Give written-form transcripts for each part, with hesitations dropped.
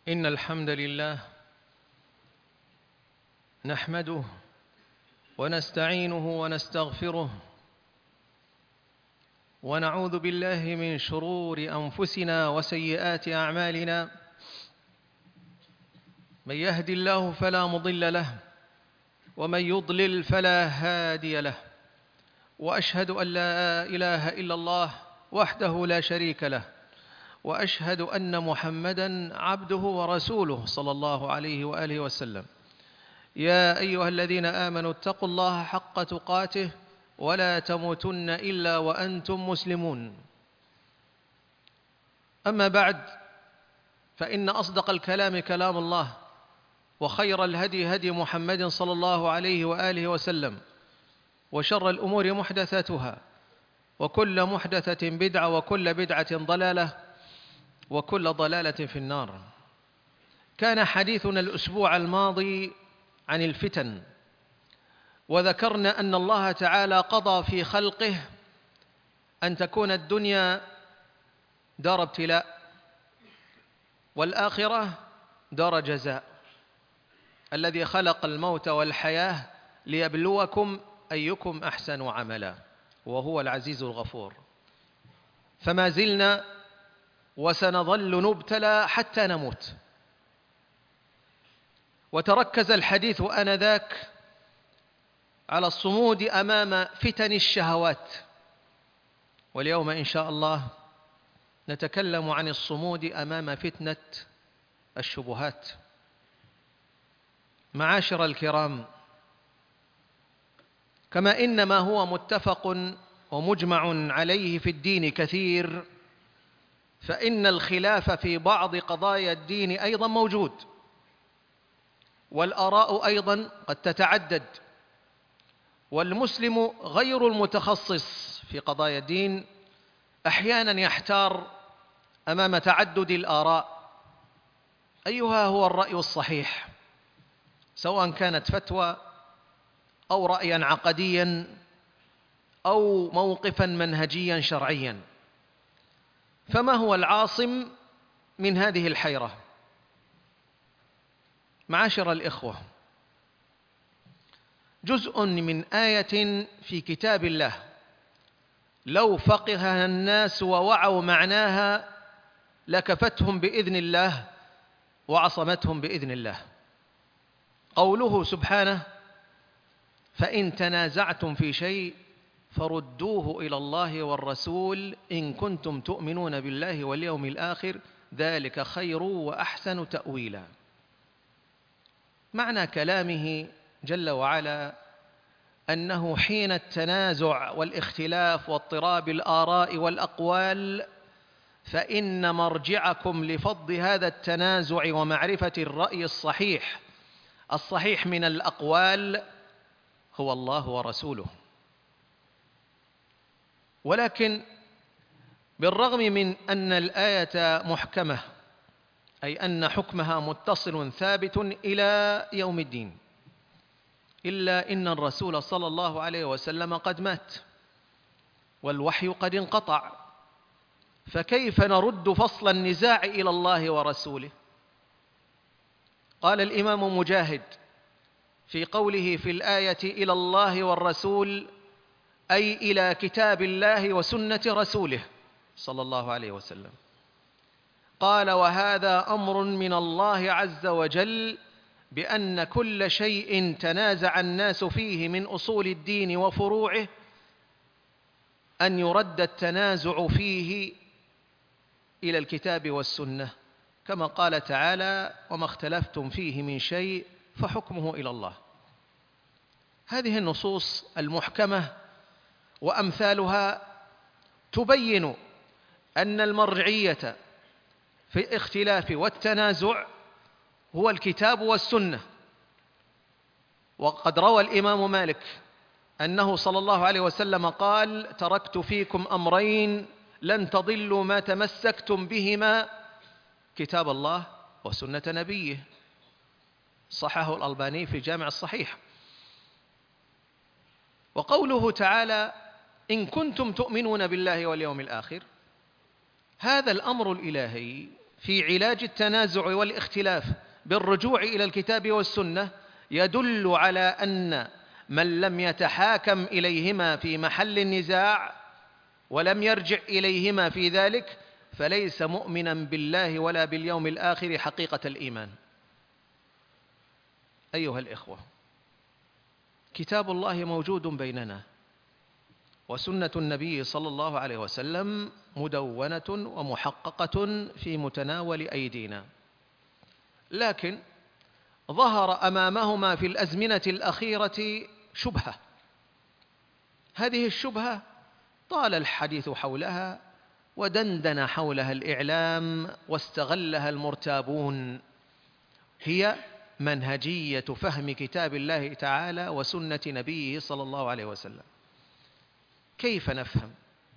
إن الحمد لله نحمده ونستعينه ونستغفره ونعوذ بالله من شرور أنفسنا وسيئات أعمالنا. من يهد الله فلا مضل له ومن يضلل فلا هادي له، وأشهد أن لا إله إلا الله وحده لا شريك له، وأشهد أن محمدًا عبده ورسوله صلى الله عليه وآله وسلم. يا أيها الذين آمنوا اتقوا الله حق تقاته ولا تموتن إلا وأنتم مسلمون. أما بعد، فإن أصدق الكلام كلام الله، وخير الهدي هدي محمد صلى الله عليه وآله وسلم، وشر الأمور محدثاتها، وكل محدثة بدعة، وكل بدعة ضلالة، وكل ضلالة في النار. كان حديثنا الأسبوع الماضي عن الفتن، وذكرنا أن الله تعالى قضى في خلقه أن تكون الدنيا دار ابتلاء والآخرة دار جزاء. الذي خلق الموت والحياة ليبلوكم أيكم أحسن عملا، وهو العزيز الغفور. فما زلنا وسنظل نبتلى حتى نموت. وتركز الحديث آنذاك على الصمود أمام فتن الشهوات، واليوم إن شاء الله نتكلم عن الصمود أمام فتنة الشبهات. معاشر الكرام، كما إن ما هو متفق ومجمع عليه في الدين كثير، فإن الخلاف في بعض قضايا الدين أيضا موجود، والآراء أيضا قد تتعدد، والمسلم غير المتخصص في قضايا الدين أحيانا يحتار أمام تعدد الآراء أيها هو الرأي الصحيح، سواء كانت فتوى أو رأيا عقديا أو موقفا منهجيا شرعيا. فما هو العاصم من هذه الحيرة؟ معاشر الإخوة، جزء من آية في كتاب الله لو فقهها الناس ووعوا معناها لكفتهم بإذن الله وعصمتهم بإذن الله. قوله سبحانه: فإن تنازعتم في شيء فردوه إلى الله والرسول إن كنتم تؤمنون بالله واليوم الآخر ذلك خير وأحسن تأويلا. معنى كلامه جل وعلا أنه حين التنازع والاختلاف واضطراب الآراء والأقوال، فإن مرجعكم لفض هذا التنازع ومعرفة الرأي الصحيح من الأقوال هو الله ورسوله. ولكن بالرغم من أن الآية محكمة، أي أن حكمها متصل ثابت إلى يوم الدين، إلا إن الرسول صلى الله عليه وسلم قد مات والوحي قد انقطع، فكيف نرد فصل النزاع إلى الله ورسوله؟ قال الإمام مجاهد في قوله في الآية إلى الله والرسول، أي إلى كتاب الله وسنة رسوله صلى الله عليه وسلم. قال: وهذا أمر من الله عز وجل بأن كل شيء تنازع الناس فيه من أصول الدين وفروعه أن يرد التنازع فيه إلى الكتاب والسنة، كما قال تعالى: وما اختلفتم فيه من شيء فحكمه إلى الله. هذه النصوص المحكمة وأمثالها تبين أن المرجعية في الاختلاف والتنازع هو الكتاب والسنة. وقد روى الإمام مالك أنه صلى الله عليه وسلم قال: تركت فيكم أمرين لن تضلوا ما تمسكتم بهما، كتاب الله وسنة نبيه. صححه الألباني في جامع الصحيح. وقوله تعالى: إن كنتم تؤمنون بالله واليوم الآخر، هذا الأمر الإلهي في علاج التنازع والاختلاف بالرجوع إلى الكتاب والسنة يدل على أن من لم يتحاكم إليهما في محل النزاع ولم يرجع إليهما في ذلك فليس مؤمنا بالله ولا باليوم الآخر حقيقة الإيمان. أيها الإخوة، كتاب الله موجود بيننا، وسنة النبي صلى الله عليه وسلم مدونة ومحققة في متناول أيدينا، لكن ظهر أمامهما في الأزمنة الأخيرة شبهة. هذه الشبهة طال الحديث حولها ودندن حولها الإعلام واستغلها المرتابون، هي منهجية فهم كتاب الله تعالى وسنة نبيه صلى الله عليه وسلم. كيف نفهم؟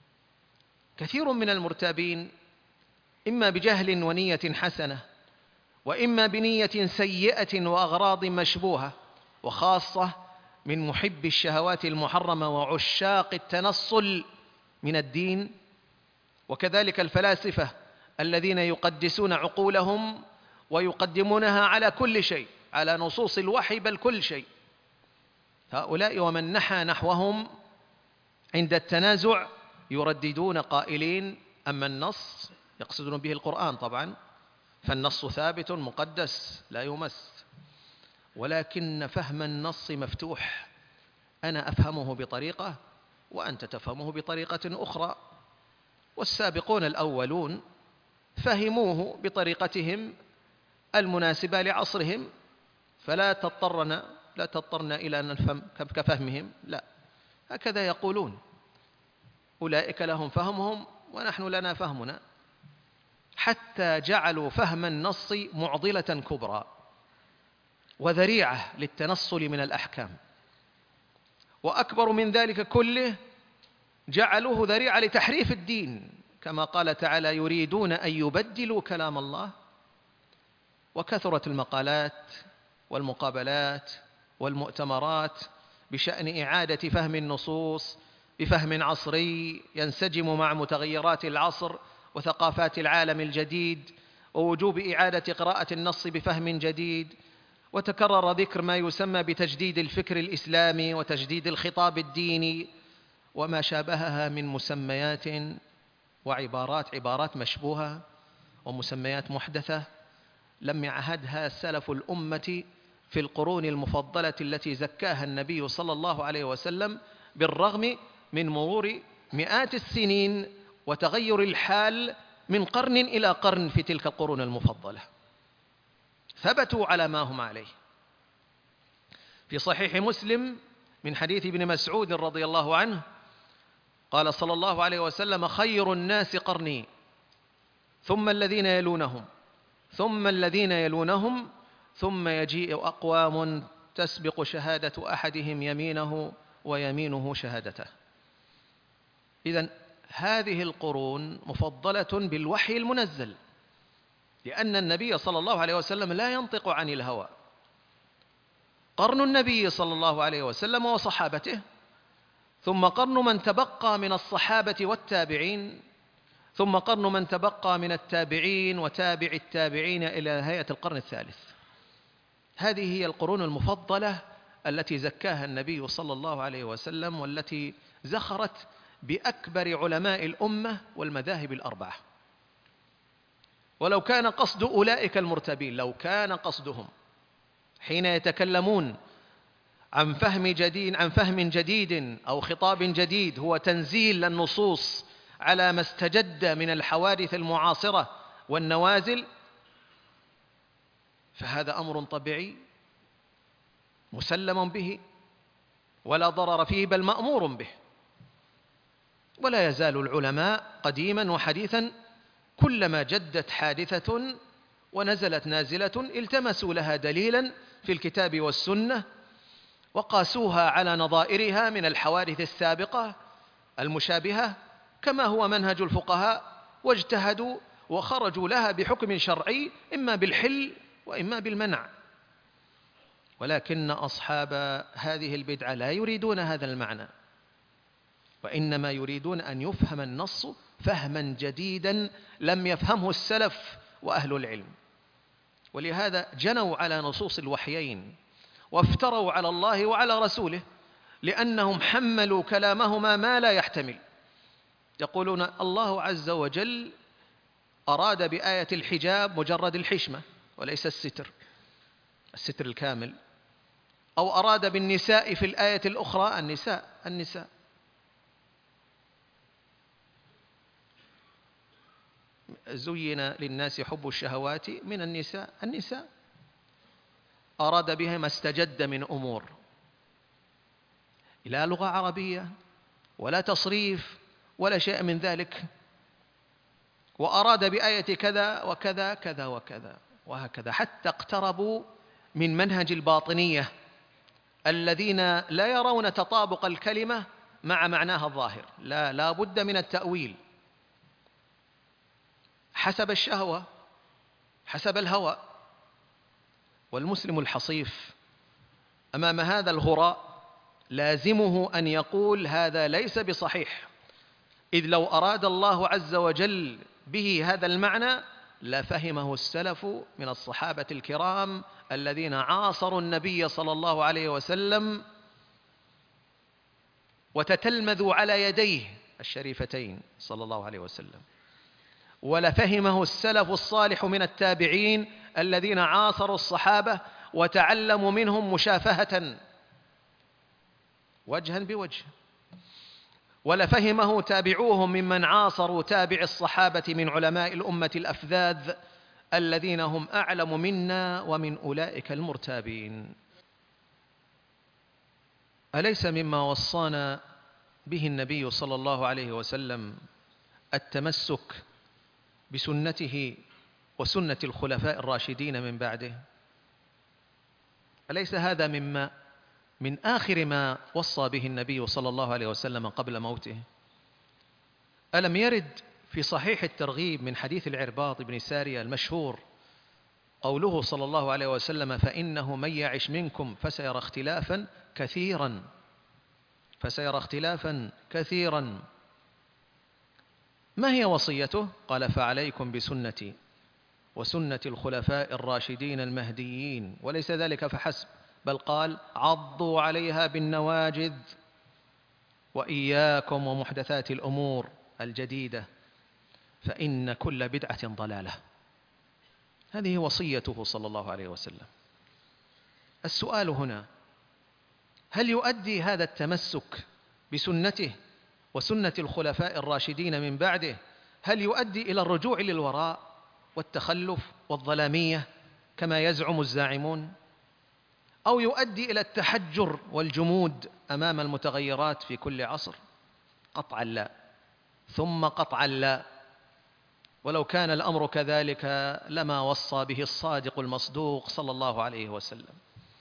كثير من المرتابين إما بجهل ونية حسنة، وإما بنية سيئة وأغراض مشبوهة، وخاصة من محب الشهوات المحرمة وعشاق التنصل من الدين، وكذلك الفلاسفة الذين يقدسون عقولهم ويقدمونها على كل شيء، على نصوص الوحي بل كل شيء. هؤلاء ومن نحى نحوهم عند التنازع يرددون قائلين: أما النص، يقصدون به القرآن طبعا، فالنص ثابت مقدس لا يمس، ولكن فهم النص مفتوح، أنا أفهمه بطريقة وأنت تفهمه بطريقة أخرى، والسابقون الأولون فهموه بطريقتهم المناسبة لعصرهم، فلا تضطرنا إلى أن نفهم كفهمهم، لا، هكذا يقولون. أولئك لهم فهمهم ونحن لنا فهمنا، حتى جعلوا فهم النص معضلة كبرى وذريعة للتنصل من الأحكام، وأكبر من ذلك كله جعلوه ذريعة لتحريف الدين، كما قال تعالى: يريدون أن يبدلوا كلام الله. وكثرت المقالات والمقابلات والمؤتمرات بشأن إعادة فهم النصوص بفهم عصري ينسجم مع متغيرات العصر وثقافات العالم الجديد، ووجوب إعادة قراءة النص بفهم جديد، وتكرر ذكر ما يسمى بتجديد الفكر الإسلامي وتجديد الخطاب الديني وما شابهها من مسميات عبارات مشبوهة ومسميات محدثة لم يعهدها سلف الأمة في القرون المفضلة التي زكاها النبي صلى الله عليه وسلم، بالرغم من مرور مئات السنين وتغير الحال من قرن إلى قرن في تلك القرون المفضلة، ثبتوا على ما هم عليه. في صحيح مسلم من حديث ابن مسعود رضي الله عنه قال صلى الله عليه وسلم: خير الناس قرني، ثم الذين يلونهم، ثم الذين يلونهم، ثم يجيء أقوام تسبق شهادة أحدهم يمينه ويمينه شهادته. إذن هذه القرون مفضلة بالوحي المنزل، لأن النبي صلى الله عليه وسلم لا ينطق عن الهوى. قرن النبي صلى الله عليه وسلم وصحابته، ثم قرن من تبقى من الصحابة والتابعين، ثم قرن من تبقى من التابعين وتابع التابعين إلى نهاية القرن الثالث. هذه هي القرون المفضلة التي زكاها النبي صلى الله عليه وسلم، والتي زخرت بأكبر علماء الأمة والمذاهب الأربعة. ولو كان قصد أولئك المرتبين، لو كان قصدهم حين يتكلمون عن فهم جديد أو خطاب جديد هو تنزيل النصوص على ما استجد من الحوادث المعاصرة والنوازل، فهذا أمر طبيعي مسلم به ولا ضرر فيه، بل مأمور به. ولا يزال العلماء قديما وحديثا كلما جدت حادثة ونزلت نازلة التمسوا لها دليلا في الكتاب والسنة، وقاسوها على نظائرها من الحوادث السابقة المشابهة، كما هو منهج الفقهاء، واجتهدوا وخرجوا لها بحكم شرعي إما بالحل وإما بالمنع. ولكن أصحاب هذه البدعة لا يريدون هذا المعنى، وإنما يريدون أن يفهم النص فهما جديدا لم يفهمه السلف وأهل العلم. ولهذا جنوا على نصوص الوحيين وافتروا على الله وعلى رسوله، لأنهم حملوا كلامهما ما لا يحتمل. يقولون الله عز وجل أراد بآية الحجاب مجرد الحشمة وليس الستر الكامل، أو أراد بالنساء في الآية الأخرى النساء. زين للناس حب الشهوات من النساء أراد بها ما استجد من أمور، لا لغة عربية ولا تصريف ولا شيء من ذلك. وأراد بآية كذا وكذا كذا وكذا وهكذا، حتى اقتربوا من منهج الباطنية الذين لا يرون تطابق الكلمة مع معناها الظاهر، لا بد من التأويل حسب الشهوة، حسب الهوى. والمسلم الحصيف أمام هذا الهراء لازمه أن يقول هذا ليس بصحيح، إذ لو أراد الله عز وجل به هذا المعنى لفهمه السلف من الصحابة الكرام الذين عاصروا النبي صلى الله عليه وسلم وتتلمذوا على يديه الشريفتين صلى الله عليه وسلم، ولفهمه السلف الصالح من التابعين الذين عاصروا الصحابة وتعلموا منهم مشافهة وجها بوجه، ولفهمه تابعوهم ممن عاصروا تابع الصحابة من علماء الأمة الأفذاذ الذين هم أعلم منا ومن أولئك المرتابين. أليس مما وصانا به النبي صلى الله عليه وسلم التمسك بسنته وسنة الخلفاء الراشدين من بعده؟ أليس هذا من آخر ما وصى به النبي صلى الله عليه وسلم قبل موته؟ ألم يرد في صحيح الترغيب من حديث العرباض بن سارية المشهور قوله صلى الله عليه وسلم: فإنه من يعش منكم فسيرى اختلافا كثيرا. ما هي وصيته؟ قال: فعليكم بسنتي وسنة الخلفاء الراشدين المهديين. وليس ذلك فحسب، بل قال: عضوا عليها بالنواجذ وإياكم ومحدثات الأمور الجديدة فإن كل بدعة ضلالة. هذه وصيته صلى الله عليه وسلم. السؤال هنا: هل يؤدي هذا التمسك بسنته وسنة الخلفاء الراشدين من بعده، هل يؤدي إلى الرجوع للوراء والتخلف والظلامية كما يزعم الزاعمون، أو يؤدي إلى التحجر والجمود أمام المتغيرات في كل عصر؟ قطعا لا، ثم قطعا لا. ولو كان الأمر كذلك لما وصى به الصادق المصدوق صلى الله عليه وسلم.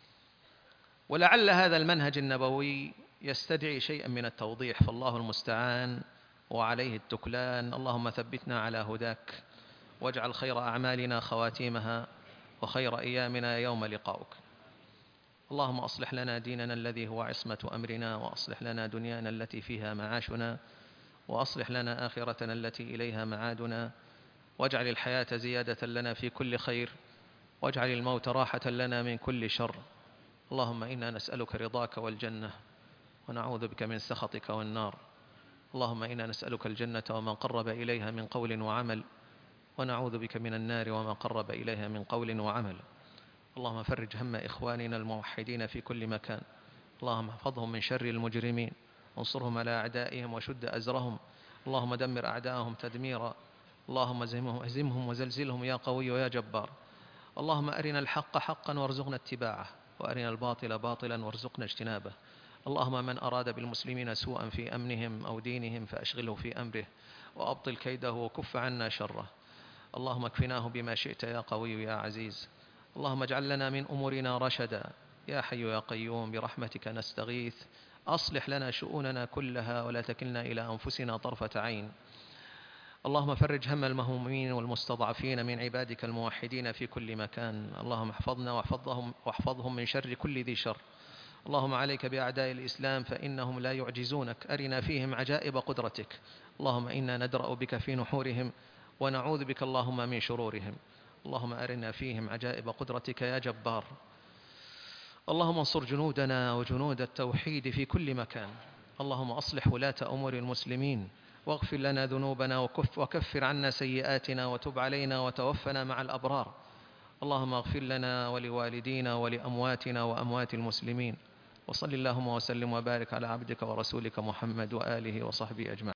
ولعل هذا المنهج النبوي يستدعي شيئا من التوضيح، فالله المستعان وعليه التكلان. اللهم ثبتنا على هداك، واجعل خير أعمالنا خواتيمها، وخير أيامنا يوم لقاؤك. اللهم أصلح لنا ديننا الذي هو عصمة أمرنا، وأصلح لنا دنيانا التي فيها معاشنا، وأصلح لنا آخرتنا التي إليها معادنا، واجعل الحياة زيادة لنا في كل خير، واجعل الموت راحة لنا من كل شر. اللهم إنا نسألك رضاك والجنة، ونعوذ بك من سخطك والنار. اللهم إنا نسألك الجنة وما قرب إليها من قول وعمل، ونعوذ بك من النار وما قرب إليها من قول وعمل. اللهم فرج هم إخواننا الموحدين في كل مكان، اللهم احفظهم من شر المجرمين، وانصرهم على أعدائهم وشد أزرهم. اللهم دمر أعداءهم تدميرا، اللهم اهزمهم وزلزلهم يا قوي ويا جبار. اللهم أرنا الحق حقا وارزقنا اتباعه، وأرنا الباطل باطلا وارزقنا اجتنابه. اللهم من أراد بالمسلمين سوءا في أمنهم أو دينهم فأشغله في أمره، وأبطل كيده وكف عنا شره. اللهم اكفناه بما شئت يا قوي يا عزيز. اللهم اجعل لنا من أمورنا رشدا، يا حي يا قيوم برحمتك نستغيث. أصلح لنا شؤوننا كلها ولا تكلنا إلى أنفسنا طرفة عين. اللهم فرج هم المهمومين والمستضعفين من عبادك الموحدين في كل مكان. اللهم احفظنا واحفظهم من شر كل ذي شر. اللهم عليك بأعداء الإسلام فإنهم لا يعجزونك، أرنا فيهم عجائب قدرتك. اللهم إنا ندرأ بك في نحورهم ونعوذ بك اللهم من شرورهم. اللهم أرنا فيهم عجائب قدرتك يا جبار. اللهم انصر جنودنا وجنود التوحيد في كل مكان. اللهم أصلح ولاة أمور المسلمين، واغفر لنا ذنوبنا وكفر عنا سيئاتنا، وتب علينا وتوفنا مع الأبرار. اللهم اغفر لنا ولوالدينا ولأمواتنا وأموات المسلمين. وصل اللهم وسلم وبارك على عبدك ورسولك محمد وآله وصحبه أجمعين.